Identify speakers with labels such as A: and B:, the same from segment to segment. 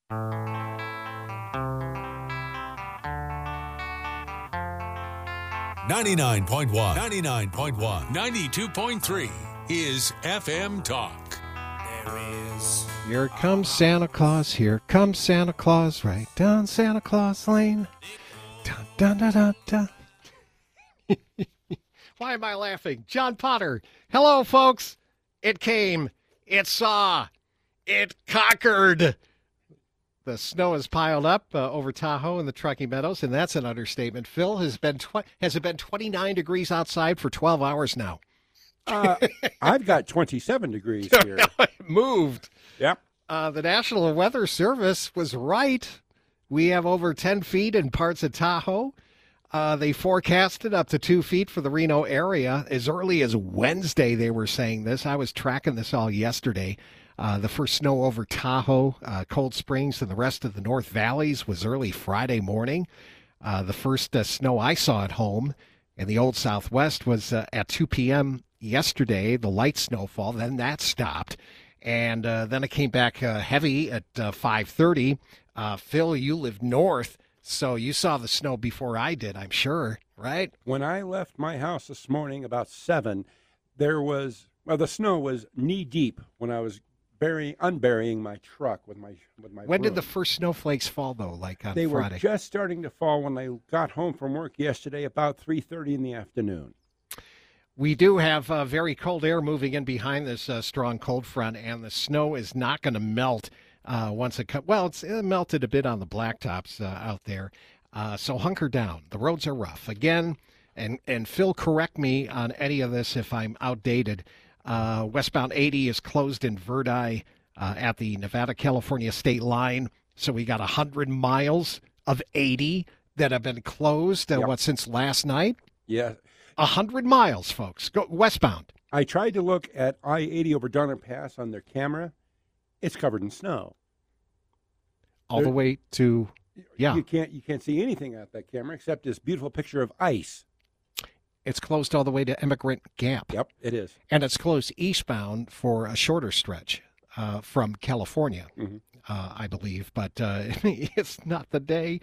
A: .1, 92.3 is FM Talk.
B: Here comes Santa Claus, here comes Santa Claus, right down Santa Claus Lane. Dun, dun, dun, dun, dun. Why am I laughing? John Potter. Hello, folks. It came. It saw. It conquered. The snow has piled up over Tahoe and the Truckee Meadows, and that's an understatement. Phil, has it been 29 degrees outside for 12 hours now?
C: I've got 27 degrees here.
B: It moved.
C: Yep.
B: The National Weather Service was right. We have over 10 feet in parts of Tahoe. They forecasted up to 2 feet for the Reno area. As early as Wednesday, they were saying this. I was tracking this all yesterday. The first snow over Tahoe, Cold Springs, and the rest of the North Valleys was early Friday morning. The first snow I saw at home in the Old Southwest was at 2 p.m. yesterday, the light snowfall. Then that stopped. And then it came back heavy at 5:30. Phil, you live north, so you saw the snow before I did, I'm sure, right?
C: When I left my house this morning about 7, the snow was knee deep when I was unburying my truck with my
B: When did
C: broom.
B: the first snowflakes fall, though, like on
C: They
B: Friday?
C: were just starting to fall when I got home from work yesterday about 3:30 in the afternoon.
B: We do have very cold air moving in behind this strong cold front, and the snow is not going to melt once it comes. Well, it melted a bit on the blacktops out there, so hunker down. The roads are rough. Again, and Phil, correct me on any of this if I'm outdated. Westbound 80 is closed in Verdi at the Nevada-California state line, so we got 100 miles of 80 that have been closed, since last night?
C: Yeah.
B: 100 miles, folks. Go westbound.
C: I tried to look at I-80 over Donner Pass on their camera. It's covered in snow.
B: All the way to,
C: You can't see anything at that camera except this beautiful picture of ice.
B: It's closed all the way to Emigrant Gap.
C: Yep, it is.
B: And it's closed eastbound for a shorter stretch from California, I believe. But it's not the day.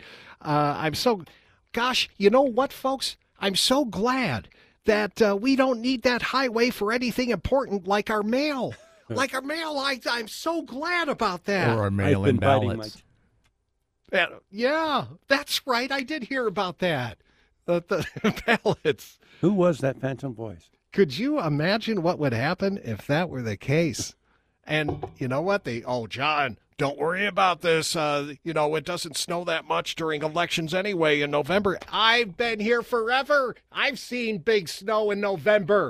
B: Gosh, you know what, folks? I'm so glad that we don't need that highway for anything important like our mail. Like our mail, I'm so glad about that.
D: Or our mail-in ballots.
B: Yeah, that's right. I did hear about that. The ballots.
C: Who was that phantom voice?
B: Could you imagine what would happen if that were the case? And you know what? John, don't worry about this. It doesn't snow that much during elections anyway in November. I've been here forever. I've seen big snow in November.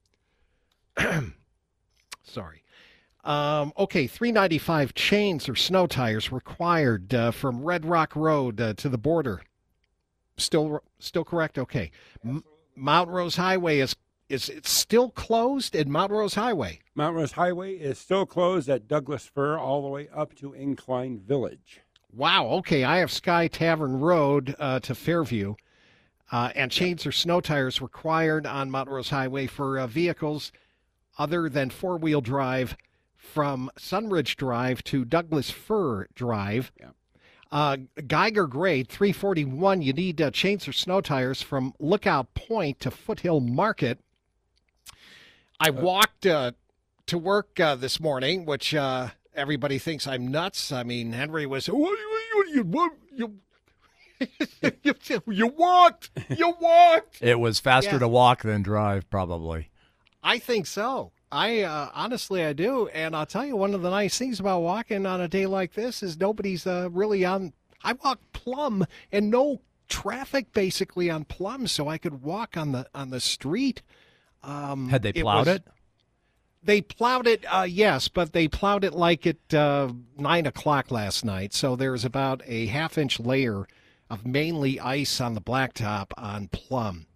B: Sorry. Okay, 395 chains or snow tires required from Red Rock Road to the border. Still correct? Okay. Mount Rose Highway is it still closed at Mount Rose Highway?
C: Mount Rose Highway is still closed at Douglas Fir all the way up to Incline Village.
B: Wow, okay. I have Sky Tavern Road to Fairview, and chains or snow tires required on Mount Rose Highway for vehicles other than four-wheel drive from Sunridge Drive to Douglas Fir Drive.
C: Yeah.
B: Geiger Grade 341, you need chains or snow tires from Lookout Point to Foothill Market. I walked to work this morning, which everybody thinks I'm nuts. I mean, Henry was, you walked.
D: It was faster to walk than drive, probably.
B: I think so. Honestly, I do. And I'll tell you, one of the nice things about walking on a day like this is nobody's really on. I walked Plum and no traffic basically on Plum, so I could walk on the street.
D: Had they plowed it?
B: They plowed it, yes, but they plowed it like at 9 o'clock last night. So there's about a half-inch layer of mainly ice on the blacktop on Plum.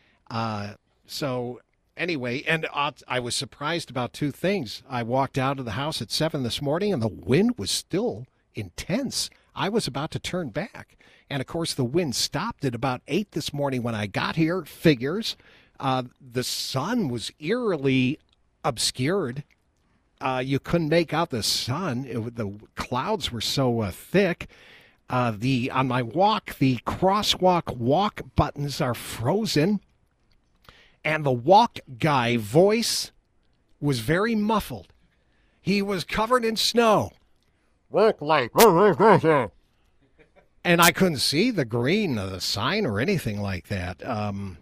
B: So anyway, and I was surprised about two things. I walked out of the house at 7 this morning, and the wind was still intense. I was about to turn back. And, of course, the wind stopped at about 8 this morning when I got here. Figures. The sun was eerily obscured You couldn't make out the sun. The clouds were so thick. On my walk, the crosswalk walk buttons are frozen, and the walk guy voice was very muffled. He was covered in snow. Walk like, and I couldn't see the green of the sign or anything like that. Of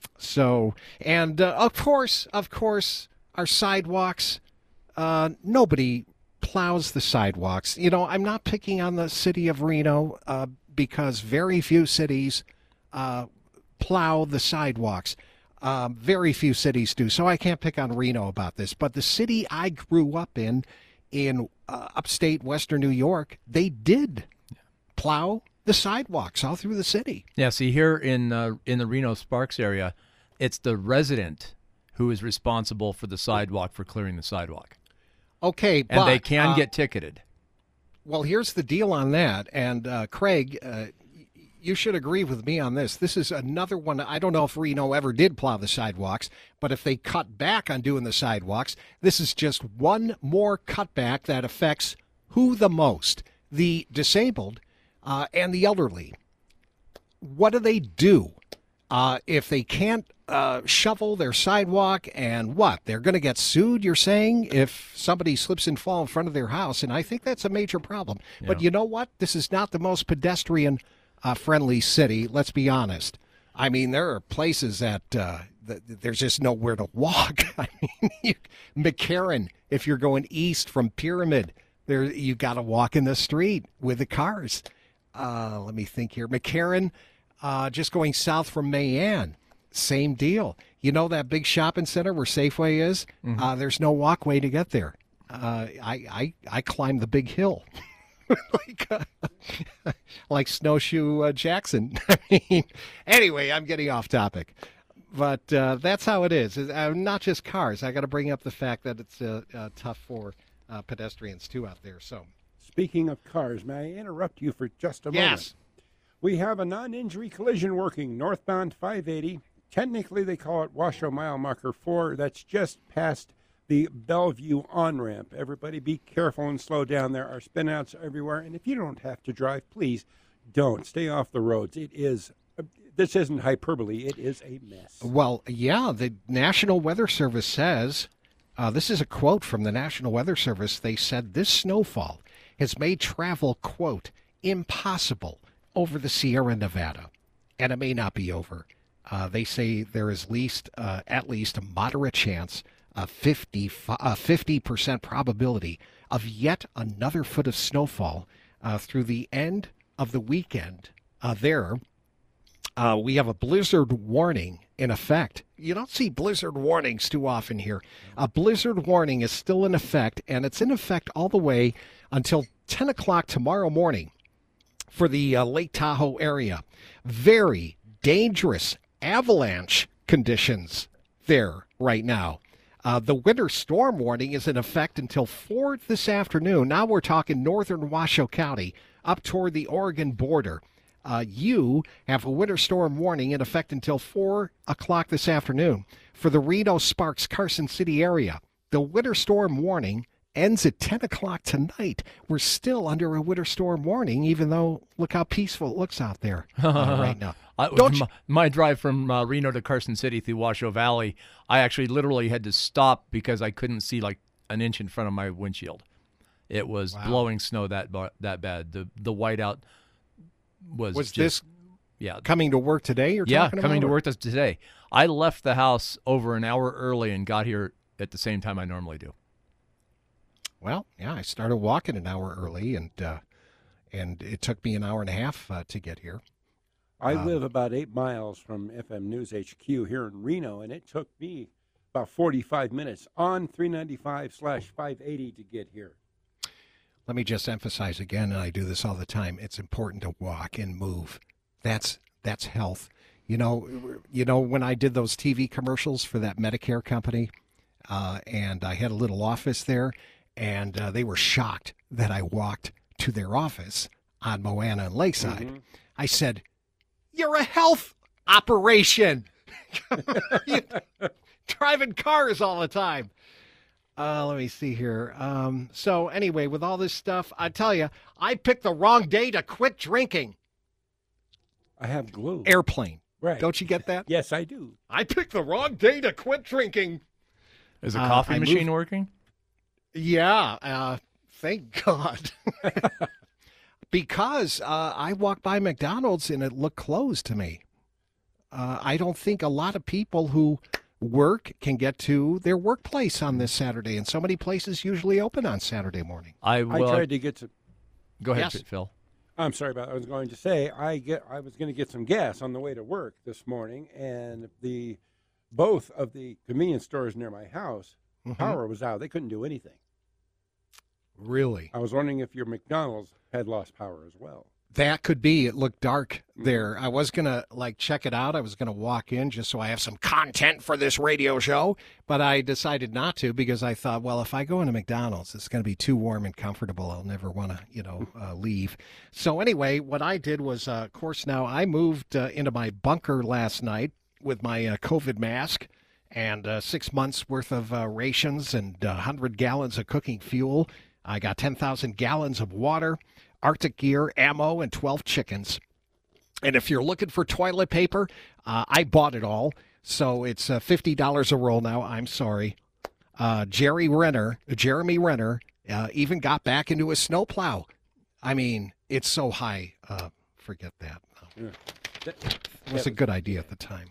B: course, our sidewalks. Nobody plows the sidewalks. You know, I'm not picking on the city of Reno because very few cities plow the sidewalks. Very few cities do, so I can't pick on Reno about this. But the city I grew up in upstate Western New York, they did plow the sidewalks all through the city.
D: Yeah, see, here in the Reno Sparks area, it's the resident who is responsible for the sidewalk, for clearing the sidewalk.
B: Okay, but
D: and they can get ticketed.
B: Well, here's the deal on that, and Craig, you should agree with me on this. This is another one. I don't know if Reno ever did plow the sidewalks, but if they cut back on doing the sidewalks, this is just one more cutback that affects who the most? The disabled and the elderly. What do? If they can't shovel their sidewalk, and what? They're going to get sued, you're saying, if somebody slips and falls in front of their house, and I think that's a major problem. Yeah. But you know what? This is not the most pedestrian friendly city, let's be honest. I mean, there are places that there's just nowhere to walk. I mean, McCarran, if you're going east from Pyramid, there you got to walk in the street with the cars. Let me think here. McCarran, just going south from Mayan, same deal. You know that big shopping center where Safeway is? Mm-hmm. There's no walkway to get there. I climbed the big hill. like Snowshoe Jackson. I mean, anyway, I'm getting off topic. But that's how it is. Not just cars. I got to bring up the fact that it's tough for pedestrians, too, out there. So,
C: speaking of cars, may I interrupt you for just a moment?
B: Yes.
C: We have a non-injury collision working northbound 580. Technically, they call it Washoe Mile Marker 4. That's just past the Bellevue on-ramp. Everybody be careful and slow down. There are spinouts everywhere. And if you don't have to drive, please don't. Stay off the roads. This isn't hyperbole. It is a mess.
B: Well, yeah, the National Weather Service says, this is a quote from the National Weather Service. They said this snowfall has made travel, quote, impossible over the Sierra Nevada. And it may not be over. They say there is at least a moderate chance, a 50% probability of yet another foot of snowfall through the end of the weekend there. We have a blizzard warning in effect. You don't see blizzard warnings too often here. A blizzard warning is still in effect, and it's in effect all the way until 10 o'clock tomorrow morning for the Lake Tahoe area. Very dangerous avalanche conditions there right now. The winter storm warning is in effect until 4 this afternoon. Now we're talking northern Washoe County up toward the Oregon border. You have a winter storm warning in effect until 4 o'clock this afternoon. For the Reno, Sparks, Carson City area, the winter storm warning ends at 10 o'clock tonight. We're still under a winter storm warning, even though look how peaceful it looks out there right now.
D: My drive from Reno to Carson City through Washoe Valley, I actually literally had to stop because I couldn't see like an inch in front of my windshield. It was blowing snow that bad. The whiteout was just,
B: this coming to work today? You're talking
D: coming
B: about?
D: to work today. I left the house over an hour early and got here at the same time I normally do.
B: Well, yeah, I started walking an hour early, and it took me an hour and a half to get here.
C: I live about 8 miles from FM News HQ here in Reno, and it took me about 45 minutes on 395/580 to get here.
B: Let me just emphasize again, and I do this all the time, it's important to walk and move. That's health. You know when I did those TV commercials for that Medicare company, and I had a little office there, and they were shocked that I walked to their office on Moana and Lakeside. Mm-hmm. I said, "You're a health operation. You're driving cars all the time." Let me see here. So anyway, with all this stuff, I tell you, I picked the wrong day to quit drinking.
C: I have glue.
B: Airplane.
C: Right.
B: Don't you get that?
C: Yes, I do.
B: I picked the wrong day to quit drinking.
D: Is the coffee machine working?
B: Yeah. Thank God. Because I walked by McDonald's and it looked closed to me. I don't think a lot of people who work can get to their workplace on this Saturday, and so many places usually open on Saturday morning.
C: I tried to get to.
D: Go ahead,
B: Yes.
D: Phil.
C: I'm sorry about. I was going to say I was going to get some gas on the way to work this morning, and both of the convenience stores near my house, power was out. They couldn't do anything.
B: Really?
C: I was wondering if your McDonald's had lost power as well.
B: That could be. It looked dark there. I was going to check it out. I was going to walk in just so I have some content for this radio show, but I decided not to because I thought, well, if I go into McDonald's, it's going to be too warm and comfortable. I'll never want to, leave. So anyway, what I did was, of course, now I moved into my bunker last night with my COVID mask and 6 months worth of rations and 100 gallons of cooking fuel. I got 10,000 gallons of water, Arctic gear, ammo, and 12 chickens. And if you're looking for toilet paper, I bought it all. So it's $50 a roll now. I'm sorry. Jeremy Renner, even got back into a snowplow. I mean, it's so high. Forget that. No. It was a good idea at the time.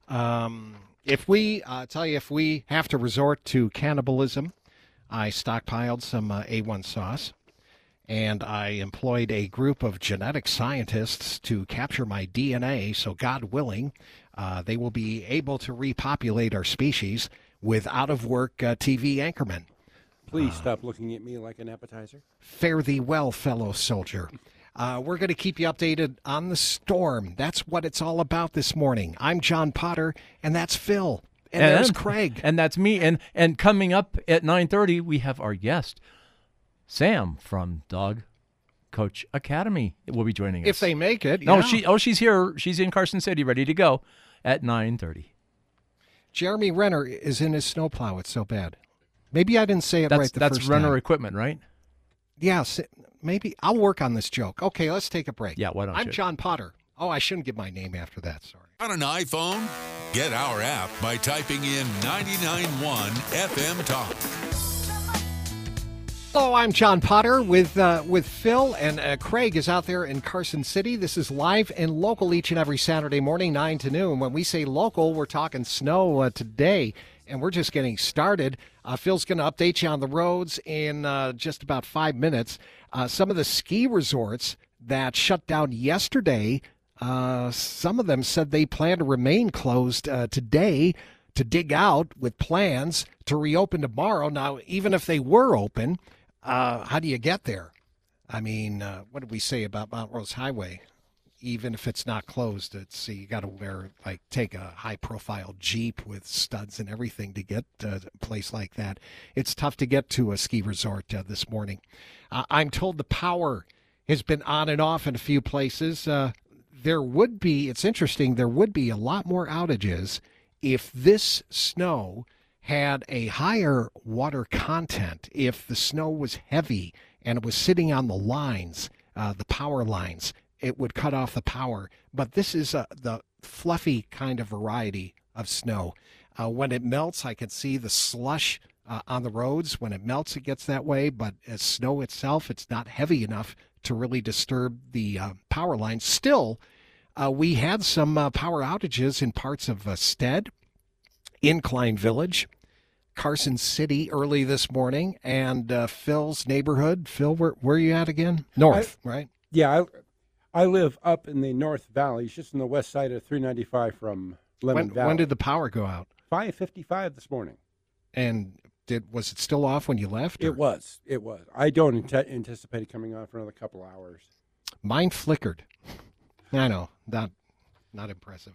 B: If we have to resort to cannibalism, I stockpiled some A1 sauce. And I employed a group of genetic scientists to capture my DNA, so God willing, they will be able to repopulate our species with out-of-work TV anchormen.
C: Please stop looking at me like an appetizer.
B: Fare thee well, fellow soldier. We're going to keep you updated on the storm. That's what it's all about this morning. I'm John Potter, and that's Phil. And there's Craig.
D: And that's me. And coming up at 9:30, we have our guest, Sam from Dog Coach Academy will be joining us.
B: If they make it.
D: No,
B: yeah.
D: she's here. She's in Carson City, ready to go at 9:30.
B: Jeremy Renner is in his snowplow. It's so bad. Maybe I didn't say it right the first time.
D: That's Renner equipment, right?
B: Yes. Maybe I'll work on this joke. Okay, let's take a break.
D: Yeah, why don't you?
B: I'm John Potter. Oh, I shouldn't give my name after that. Sorry.
A: On an iPhone? Get our app by typing in 99.1 FM Talk.
B: Hello, I'm John Potter with Phil, and Craig is out there in Carson City. This is live and local each and every Saturday morning, 9 to noon. When we say local, we're talking snow today, and we're just getting started. Phil's going to update you on the roads in just about 5 minutes. Some of the ski resorts that shut down yesterday, some of them said they plan to remain closed today to dig out with plans to reopen tomorrow. Now, even if they were open, how do you get there? I mean, what did we say about Mount Rose Highway? Even if it's not closed, you got to take a high-profile Jeep with studs and everything to get to a place like that. It's tough to get to a ski resort this morning. I'm told the power has been on and off in a few places. It's interesting, there would be a lot more outages if this snow had a higher water content, if the snow was heavy and it was sitting on the lines, the power lines, it would cut off the power. But this is the fluffy kind of variety of snow. When it melts, I can see the slush on the roads. When it melts, it gets that way. But as snow itself, it's not heavy enough to really disturb the power lines. Still, we had some power outages in parts of Stead, Incline Village, Carson City early this morning, and Phil's neighborhood. Phil, where are you at again? North, right?
C: Yeah, I live up in the North Valley, just on the west side of 395 from Lemon Valley.
B: When did the power go out?
C: 5:55 this morning.
B: And was it still off when you left? Or?
C: It was. I don't anticipate it coming on for another couple hours.
B: Mine flickered. I know, not impressive.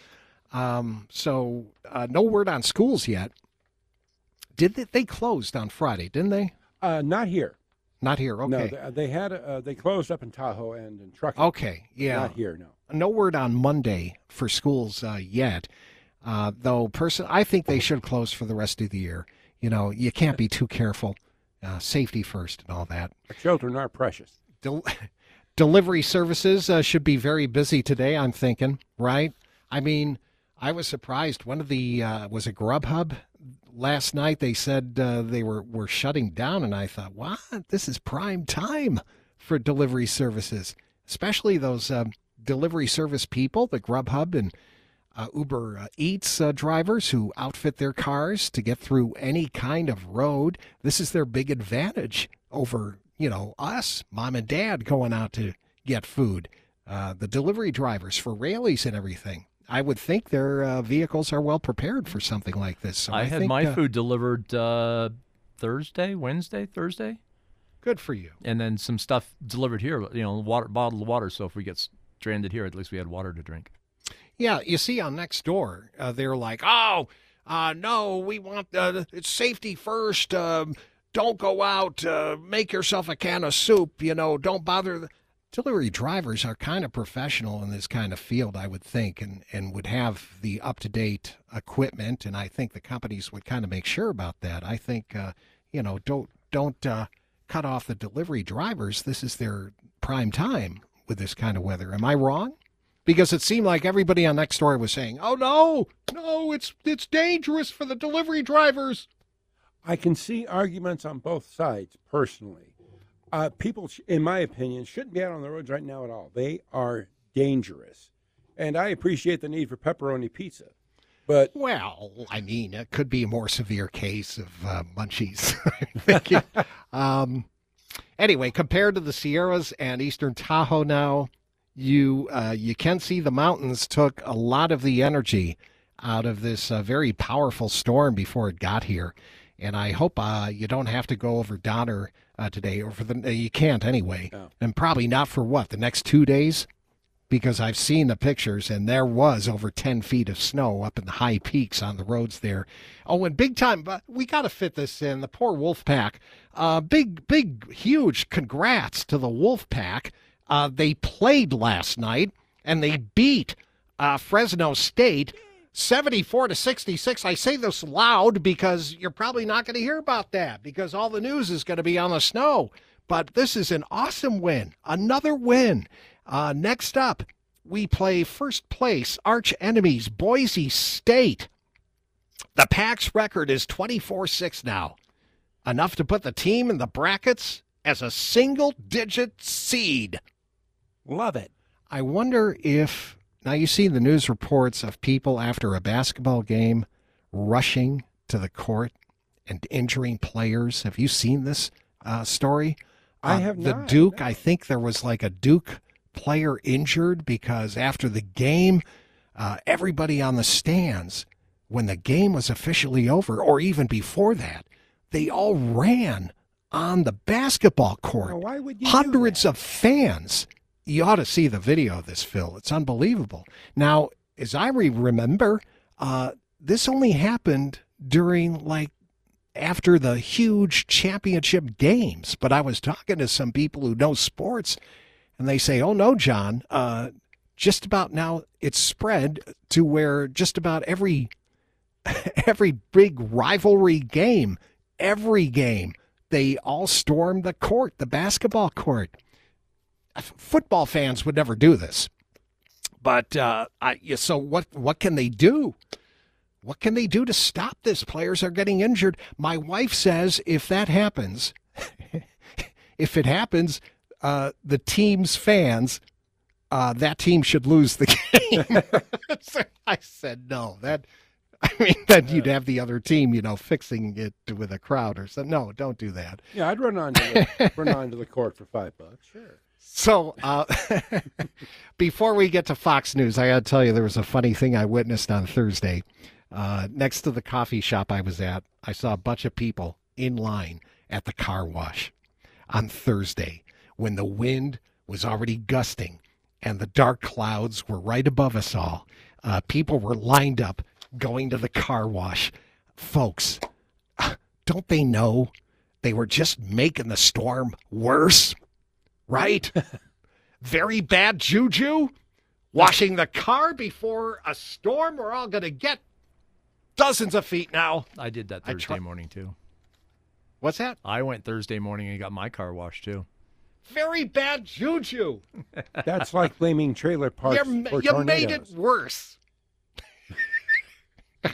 B: So no word on schools yet. They closed on Friday, didn't they?
C: Not here.
B: Not here. Okay.
C: No, they closed up in Tahoe and in Truckee.
B: Okay. Yeah.
C: Not here. No.
B: No word on Monday for schools yet. Though I think they should close for the rest of the year. you can't be too careful. Safety first and all that.
C: Our children are precious.
B: Delivery services should be very busy today, I'm thinking, right? I mean, I was surprised. One of the, was it Grubhub? Last night they said they were shutting down, and I thought, what? This is prime time for delivery services, especially those delivery service people, the Grubhub and Uber Eats drivers who outfit their cars to get through any kind of road. This is their big advantage over, us, mom and dad, going out to get food. The delivery drivers for Raley's and everything. I would think their vehicles are well prepared for something like this. So
D: I had my food delivered Wednesday, Thursday.
B: Good for you.
D: And then some stuff delivered here, bottled water. So if we get stranded here, at least we had water to drink.
B: Yeah, you see on Nextdoor, they're like, no, we want it's safety first. Don't go out. Make yourself a can of soup. Don't bother. Delivery drivers are kind of professional in this kind of field, I would think, and would have the up-to-date equipment. And I think the companies would kind of make sure about that. I think, don't cut off the delivery drivers. This is their prime time with this kind of weather. Am I wrong? Because it seemed like everybody on Nextdoor was saying, "Oh no, it's dangerous for the delivery drivers."
C: I can see arguments on both sides personally. People, in my opinion, shouldn't be out on the roads right now at all. They are dangerous, and I appreciate the need for pepperoni pizza. But
B: well, I mean, it could be a more severe case of munchies. I'm thinking. Anyway, compared to the Sierras and Eastern Tahoe now, you can see the mountains took a lot of the energy out of this very powerful storm before it got here. And I hope you don't have to go over Donner today, or you can't anyway. No. And probably not for the next 2 days? Because I've seen the pictures, and there was over 10 feet of snow up in the high peaks on the roads there. Oh, and big time, but we got to fit this in. The poor Wolfpack. Big, huge congrats to the Wolfpack. They played last night, and they beat Fresno State 74-66. I say this loud because you're probably not going to hear about that because all the news is going to be on the snow. But this is an awesome win, another win. Next up, we play first place arch enemies Boise State. The Pack's record is 24-6 now, enough to put the team in the brackets as a single-digit seed.
C: Love it.
B: I wonder if, now you see the news reports of people after a basketball game rushing to the court and injuring players. Have you seen this story?
C: I have not.
B: The Duke, no. I think there was like a Duke player injured because after the game, everybody on the stands, when the game was officially over, or even before that, they all ran on the basketball court.
C: Now, why would you
B: Hundreds
C: do that?
B: Of fans. You ought to see the video of this, Phil. It's unbelievable. Now, as I remember, this only happened during, after the huge championship games. But I was talking to some people who know sports, and they say, oh, no, John, just about now it's spread to where just about every big rivalry game, every game, they all storm the court, the basketball court. Football fans would never do this. But so what can they do? What can they do to stop this? Players are getting injured. My wife says if that happens, the team's fans, that team should lose the game. So I said no. Then you'd have the other team, fixing it with a crowd or something. No, don't do that.
C: Yeah, I'd run onto the court for $5. Sure.
B: So before we get to Fox News, I got to tell you there was a funny thing I witnessed on Thursday. Next to the coffee shop I was at, I saw a bunch of people in line at the car wash on Thursday when the wind was already gusting and the dark clouds were right above us all. People were lined up going to the car wash. Folks, don't they know they were just making the storm worse? Right? Very bad juju. Washing the car before a storm. We're all going to get dozens of feet now.
D: I did that Thursday morning, too.
B: What's that?
D: I went Thursday morning and got my car washed, too.
B: Very bad juju.
C: That's like blaming trailer parks for
B: You
C: tornadoes.
B: made it worse.
C: A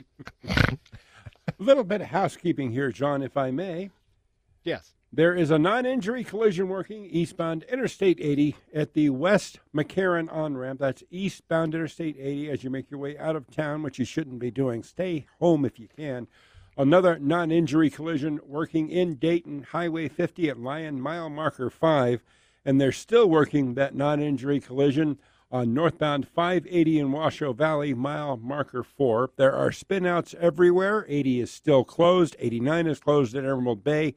C: little bit of housekeeping here, John, if I may.
B: Yes.
C: There is a non-injury collision working eastbound Interstate 80 at the West McCarran on-ramp. That's eastbound Interstate 80 as you make your way out of town, which you shouldn't be doing. Stay home if you can. Another non-injury collision working in Dayton, Highway 50 at Lyon mile marker 5. And they're still working that non-injury collision on northbound 580 in Washoe Valley, mile marker 4. There are spinouts everywhere. 80 is still closed. 89 is closed at Emerald Bay.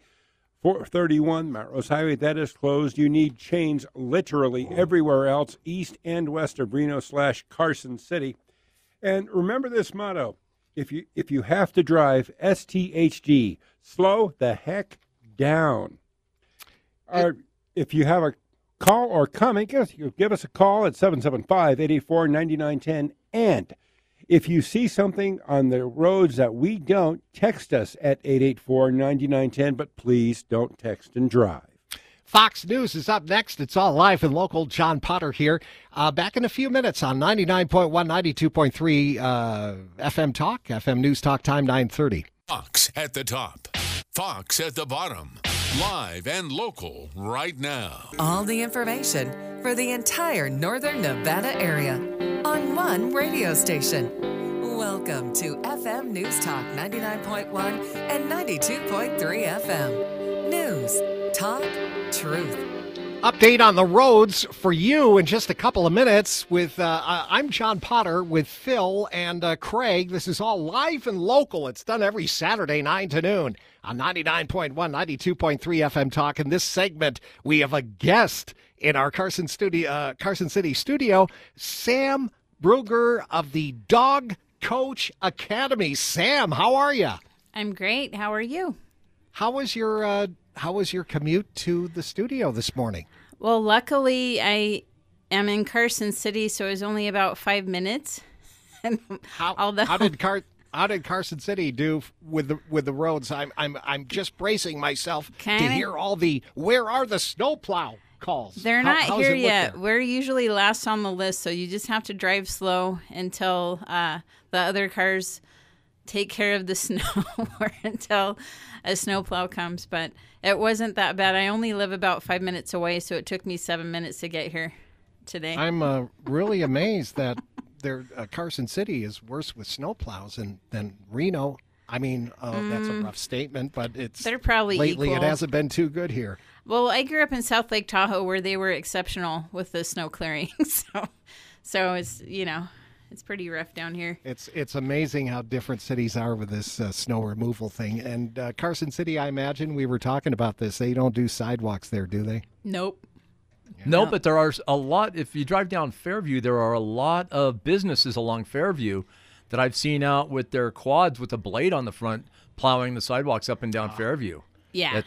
C: 431 Mount Rose Highway, that is closed. You need chains literally everywhere else, east and west of Reno/Carson City. And remember this motto: if you have to drive, STHD, slow the heck down. Or if you have a call or comment, give us a call at 775-884-9910. And if you see something on the roads that we don't, text us at 884-9910, but please don't text and drive.
B: Fox News is up next. It's all live and local. John Potter here. Back in a few minutes on 99.1, 92.3 FM Talk, FM News Talk time 9:30.
A: Fox at the top. Fox at the bottom. Live and local right now.
E: All the information for the entire northern Nevada area on one radio station. Welcome to FM News Talk 99.1 and 92.3 FM. News, talk, truth.
B: Update on the roads for you in just a couple of minutes with I'm John Potter with Phil and Craig. This is all live and local. It's done every Saturday 9 to noon on 99.1, 92.3 FM Talk. In this segment, we have a guest in our Carson City studio, Sam Brugger of the Dog Coach Academy. Sam, how are you?
F: I'm great. How are you?
B: How was your commute to the studio this morning?
F: Well, luckily I am in Carson City, so it was only about 5 minutes.
B: How did Carson City do with the roads? I'm just bracing myself to hear all the where are the snowplow calls.
F: They're not here yet. We're usually last on the list, so you just have to drive slow until the other cars take care of the snow or until a snowplow comes. But it wasn't that bad. I only live about 5 minutes away, so it took me 7 minutes to get here today.
B: I'm really amazed that Carson City is worse with snowplows than Reno. I mean, that's a rough statement, but
F: they're probably
B: lately
F: equal.
B: It hasn't been too good here.
F: Well, I grew up in South Lake Tahoe where they were exceptional with the snow clearing. So it's, it's pretty rough down here.
B: It's amazing how different cities are with this snow removal thing. And Carson City, I imagine we were talking about this. They don't do sidewalks there, do they?
F: Nope.
B: Yeah.
D: No, but there are a lot. If you drive down Fairview, there are a lot of businesses along Fairview that I've seen out with their quads with a blade on the front plowing the sidewalks up and down Fairview.
F: Yeah.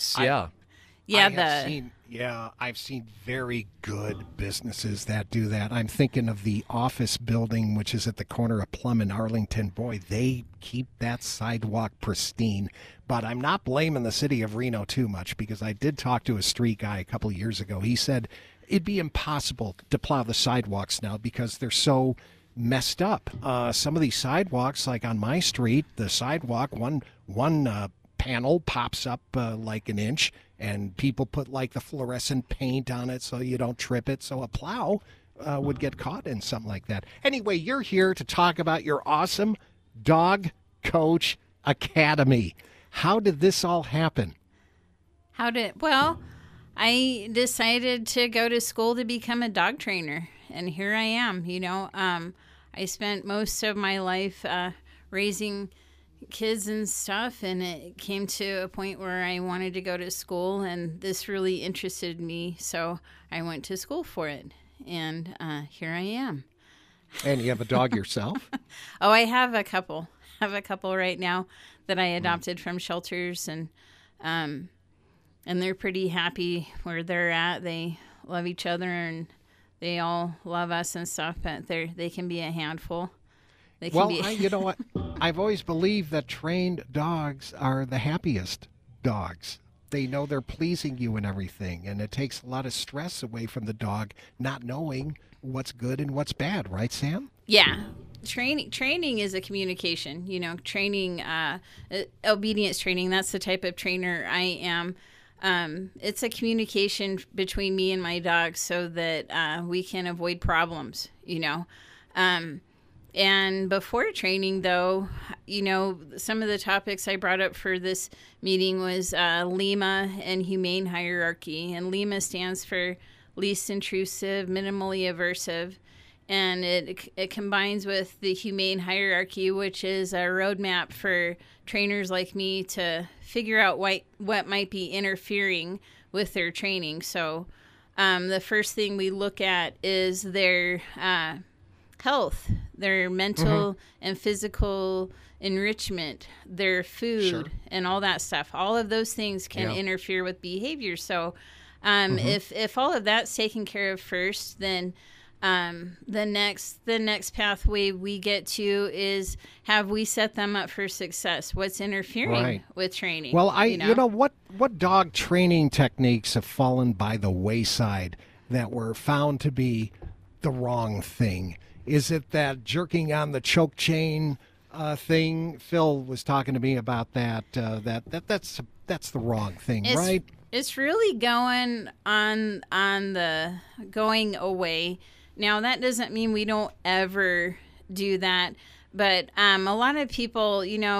B: I've seen very good businesses that do that. I'm thinking of the office building, which is at the corner of Plum and Arlington. Boy, they keep that sidewalk pristine. But I'm not blaming the city of Reno too much, because I did talk to a street guy a couple of years ago. He said it'd be impossible to plow the sidewalks now because they're so messed up. Some of these sidewalks, like on my street, the sidewalk, one panel pops up like an inch, and people put like the fluorescent paint on it so you don't trip it. So a plow would get caught in something like that. Anyway, you're here to talk about your awesome Dog Coach Academy. How did this all happen?
F: Well, I decided to go to school to become a dog trainer, and here I am. I spent most of my life raising kids and stuff, and it came to a point where I wanted to go to school, and this really interested me, so I went to school for it, and here I am.
B: And you have a dog yourself?
F: Oh, I have a couple. Right now that I adopted from shelters, and they're pretty happy where they're at. They love each other, and they all love us and stuff, but they can be a handful.
B: You know what? I've always believed that trained dogs are the happiest dogs. They know they're pleasing you and everything, and it takes a lot of stress away from the dog not knowing what's good and what's bad, right, Sam?
F: Yeah. Training is a communication, training, obedience training. That's the type of trainer I am. It's a communication between me and my dog so that we can avoid problems, And before training, though, some of the topics I brought up for this meeting was LIMA and humane hierarchy. And LIMA stands for least intrusive, minimally aversive. And it combines with the humane hierarchy, which is a roadmap for trainers like me to figure out what might be interfering with their training. So the first thing we look at is their health, their mental and physical enrichment, their food, and all that stuff. All of those things can interfere with behavior. So if all of that's taken care of first, then the next pathway we get to is, have we set them up for success? What's interfering with training?
B: Well, what dog training techniques have fallen by the wayside that were found to be the wrong thing? Is it that jerking on the choke chain thing? Phil was talking to me about that. That's the wrong thing, right?
F: It's really going on the going away. Now, that doesn't mean we don't ever do that, but a lot of people,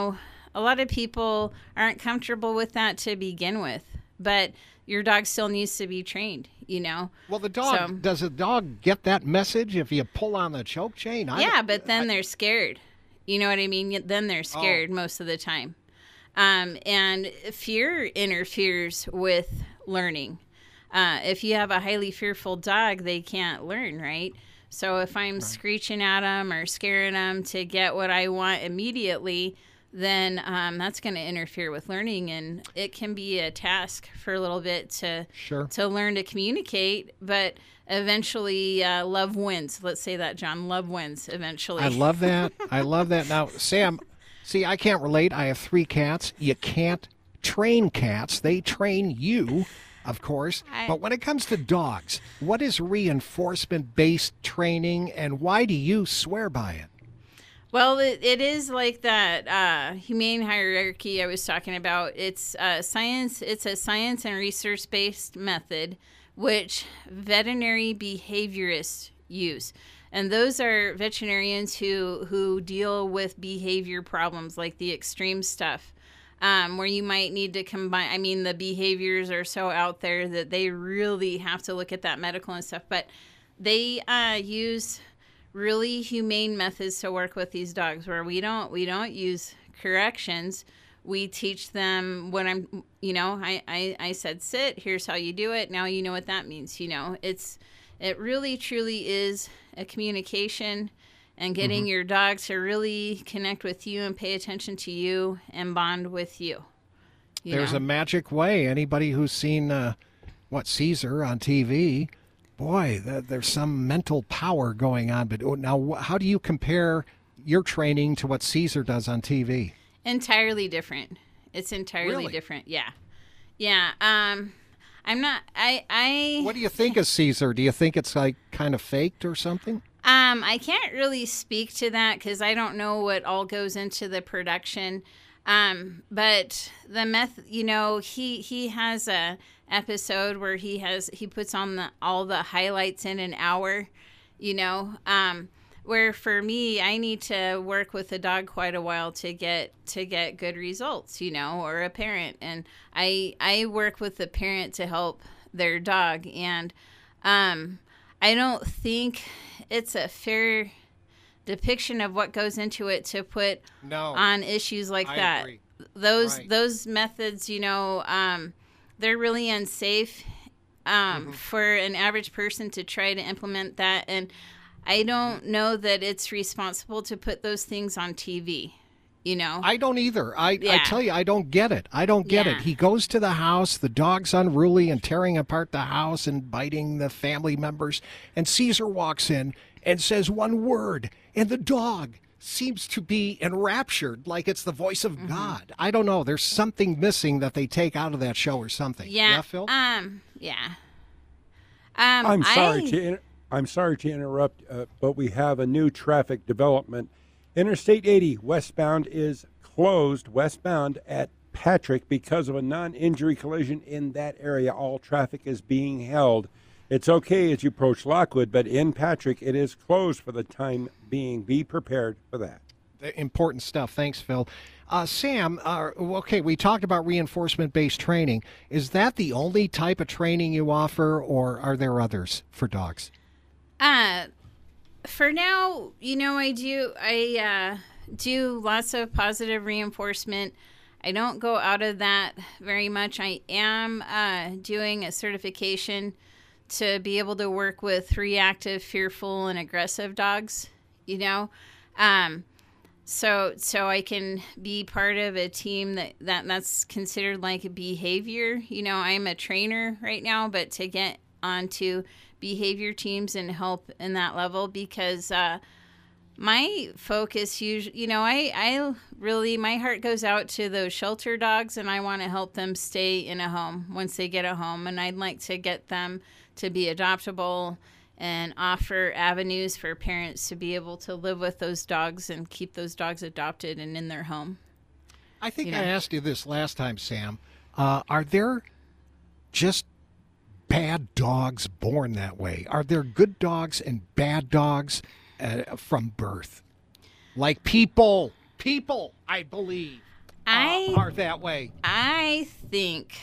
F: aren't comfortable with that to begin with. But your dog still needs to be trained,
B: Well, does the dog get that message if you pull on the choke chain?
F: But then they're scared. You know what I mean? Then they're scared most of the time. And fear interferes with learning. If you have a highly fearful dog, they can't learn, right? So if I'm screeching at them or scaring them to get what I want immediately, then that's going to interfere with learning, and it can be a task for a little bit to learn to communicate, but eventually love wins. Let's say that, John. Love wins eventually.
B: I love that. Now, Sam, see, I can't relate. I have 3 cats. You can't train cats. They train you, of course. But when it comes to dogs, what is reinforcement-based training, and why do you swear by it?
F: Well, it is like that humane hierarchy I was talking about. It's science. It's a science and research-based method, which veterinary behaviorists use. And those are veterinarians who deal with behavior problems, like the extreme stuff, where you might need to combine. I mean, the behaviors are so out there that they really have to look at that medical and stuff. But they use really humane methods to work with these dogs, where we don't use corrections. We teach them when I said sit, here's how you do it. Now you know what that means. It really truly is a communication and getting your dog to really connect with you and pay attention to you and bond with you.
B: There's a magic way. Anybody who's seen Caesar on TV, boy, there's some mental power going on. But now, how do you compare your training to what Caesar does on TV?
F: Entirely different. It's entirely different. Yeah. I'm not.
B: What do you think of Caesar? Do you think it's like kind of faked or something?
F: I can't really speak to that because I don't know what all goes into the production. But the he has a episode where he puts on all the highlights in an hour, where for me, I need to work with the dog quite a while to get good results, or a parent. And I work with the parent to help their dog. And I don't think it's a fair depiction of what goes into it to put on issues like that.
B: Agree.
F: Those methods, they're really unsafe for an average person to try to implement that. And I don't know that it's responsible to put those things on TV,
B: I don't either. I tell you, I don't get it. It. He goes to the house, the dog's unruly and tearing apart the house and biting the family members. And Caesar walks in and says one word, and the dog seems to be enraptured, like it's the voice of God. I don't know. There's something missing that they take out of that show or something.
F: Yeah.
B: Phil?
F: Yeah.
C: I'm sorry to interrupt, but we have a new traffic development. Interstate 80 westbound is closed westbound at Patrick because of a non-injury collision in that area. All traffic is being held. It's okay as you approach Lockwood, but in Patrick, it is closed for the time being. Be prepared for that.
B: Important stuff. Thanks, Phil. Sam, okay, we talked about reinforcement-based training. Is that the only type of training you offer, or are there others for dogs?
F: For now, I do lots of positive reinforcement. I don't go out of that very much. I am doing a certification to be able to work with reactive, fearful, and aggressive dogs, so I can be part of a team that's considered like a behavior. I'm a trainer right now, but to get onto behavior teams and help in that level, because my focus usually, I really, my heart goes out to those shelter dogs, and I want to help them stay in a home once they get a home. And I'd like to get them to be adoptable and offer avenues for parents to be able to live with those dogs and keep those dogs adopted and in their home.
B: I think I asked you this last time, Sam. Are there just bad dogs born that way? Are there good dogs and bad dogs from birth? Like people, I believe, are that way.
F: I think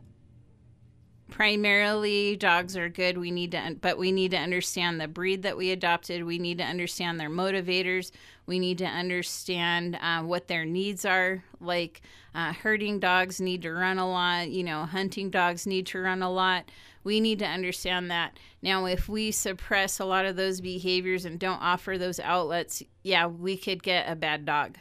F: primarily dogs are good. But we need to understand the breed that we adopted. We need to understand their motivators. We need to understand what their needs are. Like herding dogs need to run a lot. Hunting dogs need to run a lot. We need to understand that. Now, if we suppress a lot of those behaviors and don't offer those outlets, we could get a bad dog,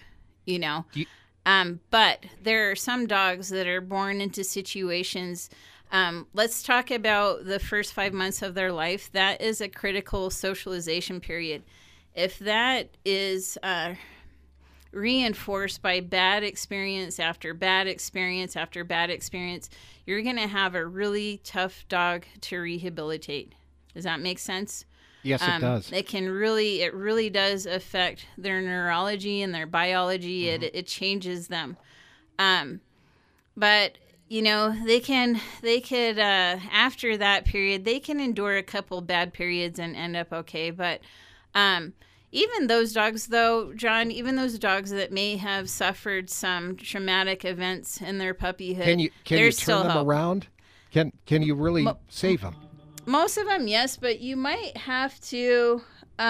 F: But there are some dogs that are born into situations. Let's talk about the first 5 months of their life. That is a critical socialization period. If that is reinforced by bad experience after bad experience after bad experience, you're going to have a really tough dog to rehabilitate. Does that make sense?
B: Yes, it does.
F: It really does affect their neurology and their biology. Mm-hmm. It changes them. But they could after that period, they can endure a couple bad periods and end up okay. But even those dogs, though, John, even those dogs that may have suffered some traumatic events in their puppyhood,
B: can you turn them around? Can you really save them?
F: Most of them, yes, but you might have to.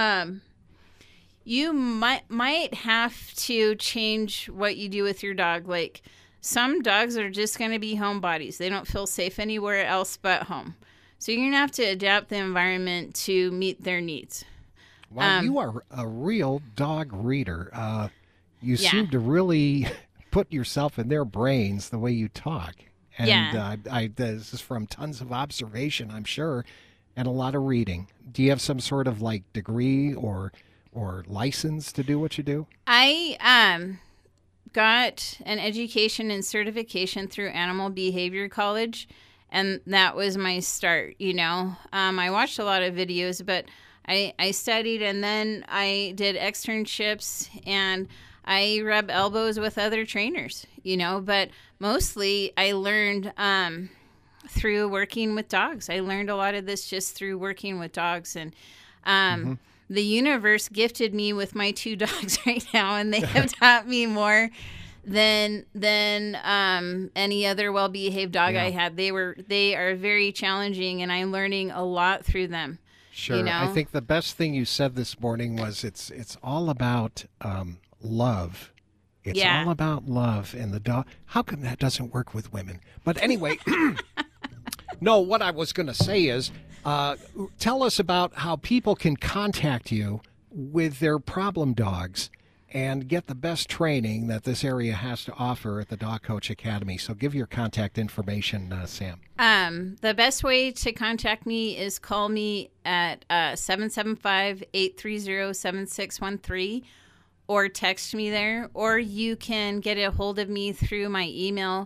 F: You might have to change what you do with your dog. Like some dogs are just going to be homebodies; they don't feel safe anywhere else but home. So you're going to have to adapt the environment to meet their needs.
B: Wow, you are a real dog reader. You seem to really put yourself in their brains the way you talk. And this is from tons of observation, I'm sure, and a lot of reading. Do you have some sort of degree or license to do what you do?
F: I got an education and certification through Animal Behavior College, and that was my start. I watched a lot of videos, but I studied, and then I did externships, and I rub elbows with other trainers, but mostly I learned through working with dogs. I learned a lot of this just through working with dogs, and the universe gifted me with my 2 dogs right now, and they have taught me more than any other well-behaved dog I had. They are very challenging, and I'm learning a lot through them.
B: Sure. I think the best thing you said this morning was it's all about love. It's all about love and the dog. How come that doesn't work with women? But anyway, no, what I was going to say is tell us about how people can contact you with their problem dogs and get the best training that this area has to offer at the Dog Coach Academy. So give your contact information, Sam.
F: The best way to contact me is call me at 775-830-7613, or text me there, or you can get a hold of me through my email,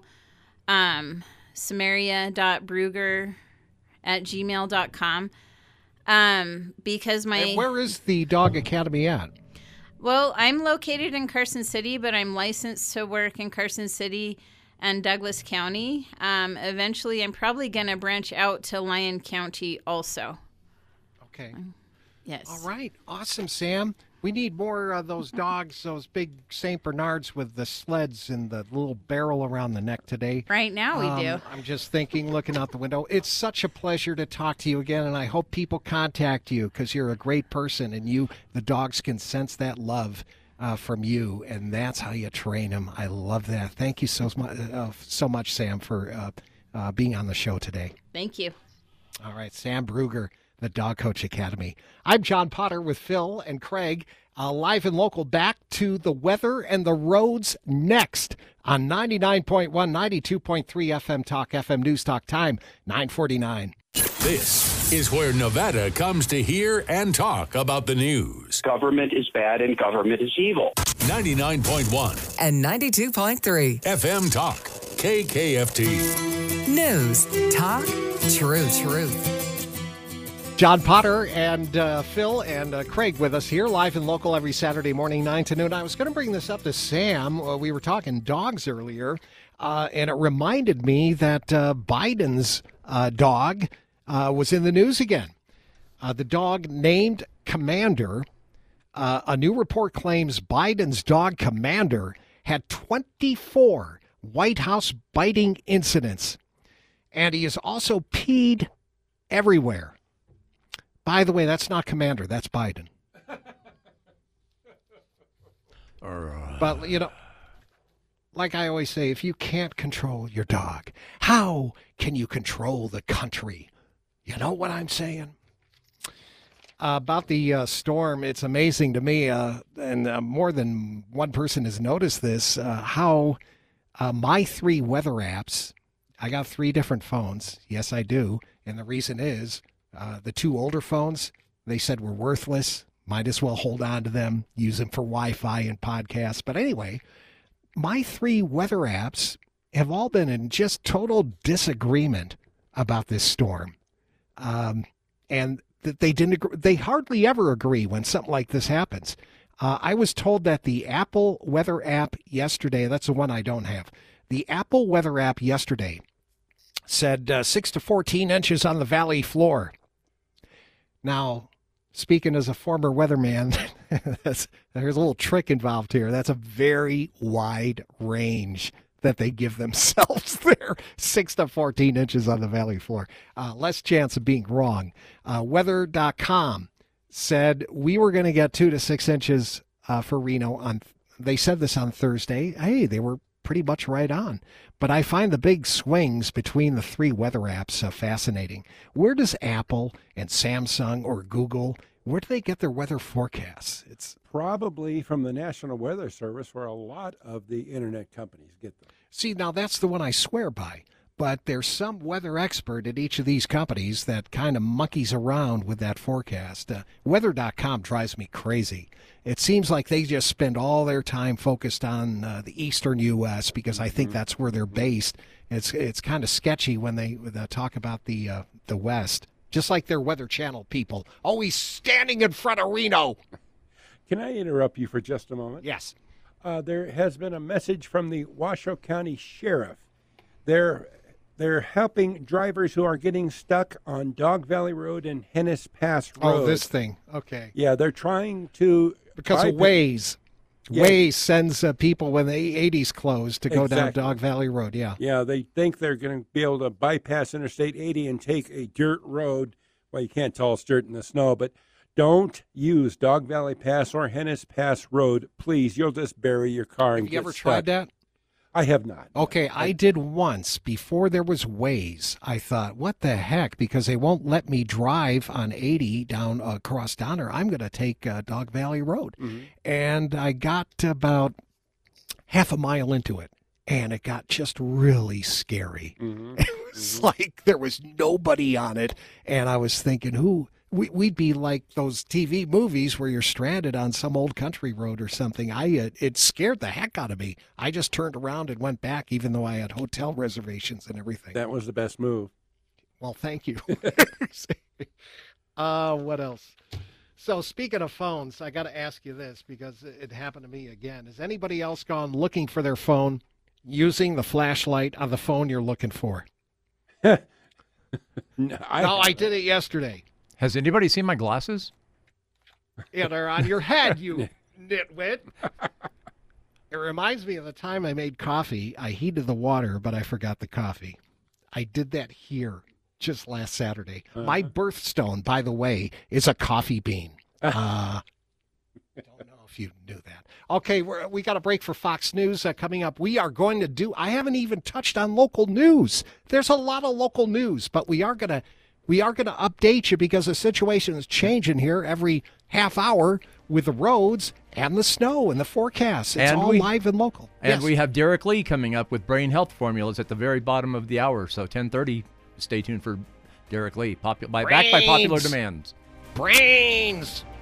F: samaria.bruger@gmail.com. Because
B: And where is the Dog Academy at?
F: Well, I'm located in Carson City, but I'm licensed to work in Carson City and Douglas County. Eventually, I'm probably going to branch out to Lyon County also.
B: Okay.
F: Yes.
B: All right. Awesome, Sam. We need more of those dogs, those big St. Bernards with the sleds and the little barrel around the neck today.
F: Right now we do.
B: I'm just thinking, looking out the window, it's such a pleasure to talk to you again, and I hope people contact you because you're a great person, and the dogs can sense that love from you, and that's how you train them. I love that. Thank you so much, Sam, for being on the show today.
F: Thank you.
B: All right, Sam Bruger, the Dog Coach Academy. I'm John Potter with Phil and Craig, live and local. Back to the weather and the roads next on 99.1, 92.3 FM Talk, FM News Talk. Time 9:49.
A: This is where Nevada comes to hear and talk about the news.
G: Government is bad and government is evil.
A: 99.1
E: and 92.3.
A: FM Talk, KKFT.
E: News, talk, truth.
B: John Potter and Phil and Craig with us here, live and local every Saturday morning, 9 to noon. I was going to bring this up to Sam. We were talking dogs earlier, and it reminded me that Biden's dog was in the news again. The dog named Commander. A new report claims Biden's dog Commander had 24 White House biting incidents, and he has also peed everywhere. By the way, that's not Commander, that's Biden. But, like I always say, if you can't control your dog, how can you control the country? You know what I'm saying? About the storm, it's amazing to me, and more than one person has noticed this, how my 3 weather apps, I got 3 different phones. Yes, I do. And the reason is, the 2 older phones, they said were worthless. Might as well hold on to them, use them for Wi-Fi and podcasts. But anyway, my 3 weather apps have all been in just total disagreement about this storm. And they didn't agree. They hardly ever agree when something like this happens. I was told that the Apple weather app yesterday, that's the one I don't have, the Apple weather app yesterday said 6 to 14 inches on the valley floor. Now, speaking as a former weatherman, there's a little trick involved here. That's a very wide range that they give themselves there. 6 to 14 inches on the valley floor. Less chance of being wrong. Weather.com said we were going to get 2 to 6 inches for Reno. They said this on Thursday. Hey, they were pretty much right on. But I find the big swings between the 3 weather apps fascinating. Where does Apple and Samsung or Google, where do they get their weather forecasts? It's
C: probably from the National Weather Service, where a lot of the internet companies get them.
B: See, now that's the one I swear by. But there's some weather expert at each of these companies that kind of monkeys around with that forecast. Weather.com drives me crazy. It seems like they just spend all their time focused on the eastern U.S. because I think that's where they're based. It's kind of sketchy when they talk about the West, just like their Weather Channel people, always standing in front of Reno.
C: Can I interrupt you for just a moment?
B: Yes.
C: There has been a message from the Washoe County Sheriff. They're helping drivers who are getting stuck on Dog Valley Road and Hennis Pass Road.
B: Oh, this thing. Okay.
C: Yeah, they're trying to...
B: Because of Waze. Yeah. Waze sends people when the 80's closed to go down Dog Valley Road, yeah.
C: Yeah, they think they're going to be able to bypass Interstate 80 and take a dirt road. Well, you can't tell it's dirt in the snow, but don't use Dog Valley Pass or Hennis Pass Road. Please, you'll just bury your car and get stuck.
B: Have you ever tried that?
C: I have not.
B: Okay, I did once before there was Waze. I thought, what the heck? Because they won't let me drive on 80 down across Donner. I'm going to take Dog Valley Road. Mm-hmm. And I got about half a mile into it, and it got just really scary. Mm-hmm. It was like there was nobody on it, and I was thinking, who we'd be like those TV movies where you're stranded on some old country road or something. It scared the heck out of me. I just turned around and went back, even though I had hotel reservations and everything.
C: That was the best move.
B: Well, thank you. What else? So speaking of phones, I got to ask you this because it happened to me again. Has anybody else gone looking for their phone using the flashlight on the phone you're looking for?
C: No,
B: I did it yesterday.
D: Has anybody seen my glasses?
B: Yeah, they're on your head, you nitwit. It reminds me of the time I made coffee. I heated the water, but I forgot the coffee. I did that here just last Saturday. My birthstone, by the way, is a coffee bean. Don't know if you knew that. Okay, we got a break for Fox News coming up. We are going to do, I haven't even touched on local news. There's a lot of local news, but we are going to update you because the situation is changing here every half hour with the roads and the snow and the forecast. It's all live and local.
D: And we have Derek Lee coming up with brain health formulas at the very bottom of the hour. So 10:30, stay tuned for Derek Lee. Back by popular demand.
B: Brains!